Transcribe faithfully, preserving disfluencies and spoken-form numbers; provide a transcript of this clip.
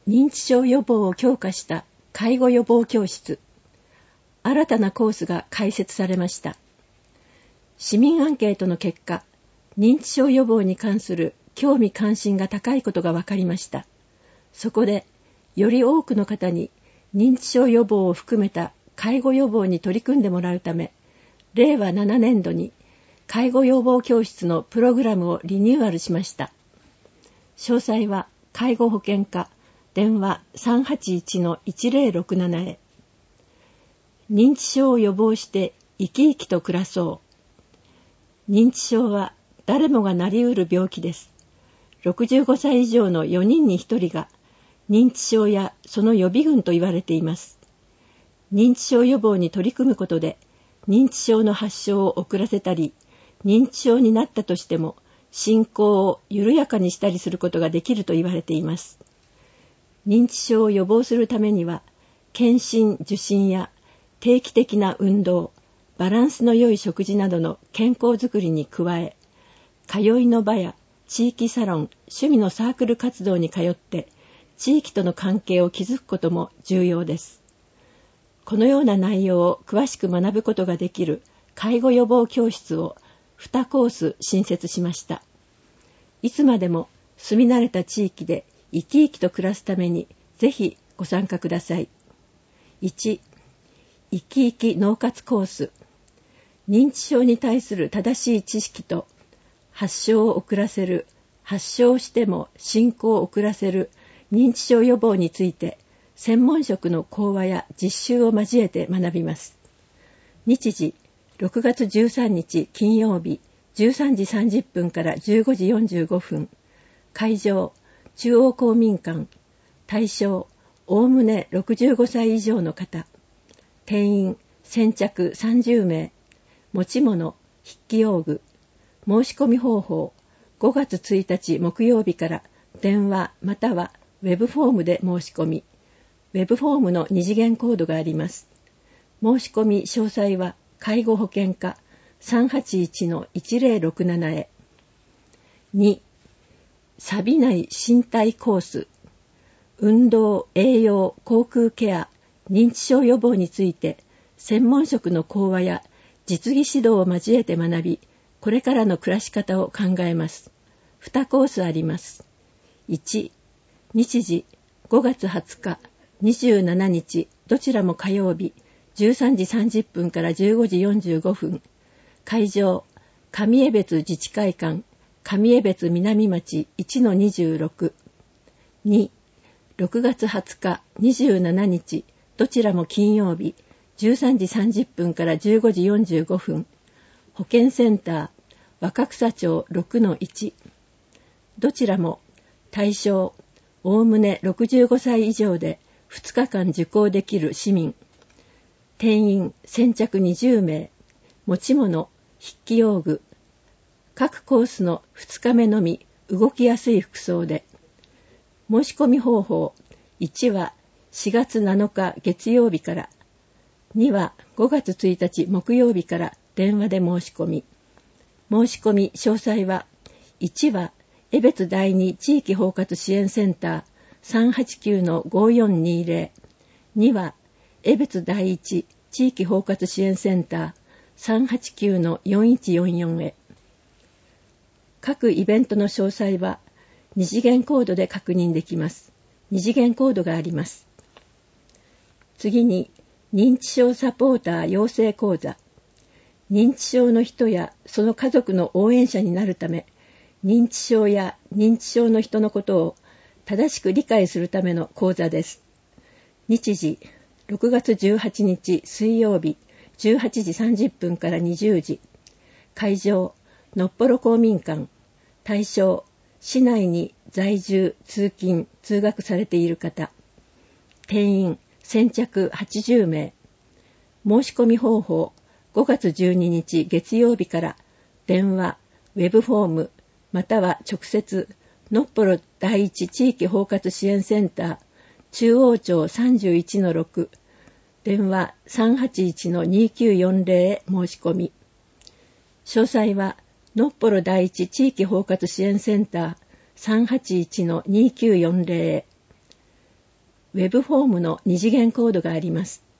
認知症予防を強化した介護予防教室。新たなコースが開設されました。市民アンケートの結果、認知症予防に関する興味関心が高いことが分かりました。そこで、より多くの方に認知症予防を含めた介護予防に取り組んでもらうため、れいわななねんどに介護予防教室のプログラムをリニューアルしました。詳細は介護保険課電話 さんはちいちのいちぜろろくなな へ。認知症を予防して生き生きと暮らそう。認知症は誰もがなりうる病気です。ろくじゅうごさい以上のよにんにひとりが認知症やその予備軍と言われています。認知症予防に取り組むことで、認知症の発症を遅らせたり、認知症になったとしても進行を緩やかにしたりすることができると言われています。認知症を予防するためには、検診・受診や定期的な運動、バランスの良い食事などの健康づくりに加え、通いの場や地域サロン、趣味のサークル活動に通って、地域との関係を築くことも重要です。このような内容を詳しく学ぶことができる介護予防教室をにコース新設しました。いつまでも住み慣れた地域で生き生きと暮らすためにぜひご参加ください。いち、生き生き脳活コース。認知症に対する正しい知識と発症を遅らせる、発症しても進行を遅らせる認知症予防について専門職の講話や実習を交えて学びます。日時ろくがつじゅうさんにち金曜日じゅうさんじさんじゅっぷんからじゅうごじよんじゅうごふん。会場中央公民館。対象おおむねろくじゅうごさい以上の方。定員先着さんじゅうめい。持ち物筆記用具。申し込み方法ごがつついたち木曜日から電話またはウェブフォームで申し込み。ウェブフォームの二次元コードがあります。申し込み詳細は介護保険課 さんはちいちのいちぜろろくなな へ。に、錆びない身体コース。運動、栄養、口腔ケア、認知症予防について専門職の講話や実技指導を交えて学び、これからの暮らし方を考えます。にコースあります。いち、日時ごがつはつか、にじゅうしちにち、どちらも火曜日、じゅうさんじさんじゅっぷんからじゅうごじよんじゅうごふん。会場、上江別自治会館、上江別南町 いちのにじゅうろく。に、ろくがつはつか、にじゅうしちにち、どちらも金曜日、じゅうさんじさんじゅっぷんからじゅうごじよんじゅうごふん。保健センター、若草町 ろくのいち。どちらも、対象、おおむねろくじゅうごさい以上でふつかかん受講できる市民。定員先着にじゅうめい。持ち物、筆記用具。各コースのふつかめのみ動きやすい服装で。申し込み方法。いちはしがつなのか月曜日から。にはごがつついたち木曜日から電話で申し込み。申し込み詳細は、いちは江別第二地域包括支援センター さんはちきゅうのごよんにぜろ。には江別第一地域包括支援センター さんはちきゅうのよんいちよんよん へ。各イベントの詳細は二次元コードで確認できます。二次元コードがあります。次に、認知症サポーター養成講座。認知症の人やその家族の応援者になるため、認知症や認知症の人のことを正しく理解するための講座です。日時、ろくがつじゅうはちにち水曜日、じゅうはちじさんじゅっぷんからにじゅうじ。会場、のっぽろ公民館。対象、市内に在住、通勤、通学されている方。定員、先着はちじゅうめい。申し込み方法、ごがつじゅうににち月曜日から電話、ウェブフォーム、または直接、のっぽろ第一地域包括支援センター、中央町 さんじゅういちのろく、電話 さんはちいちのにきゅうよんぜろ へ申し込み。詳細は、のっぽろ第一地域包括支援センター さんはちいちのにきゅうよんぜろ へ。 ウェブフォームの二次元コードがあります。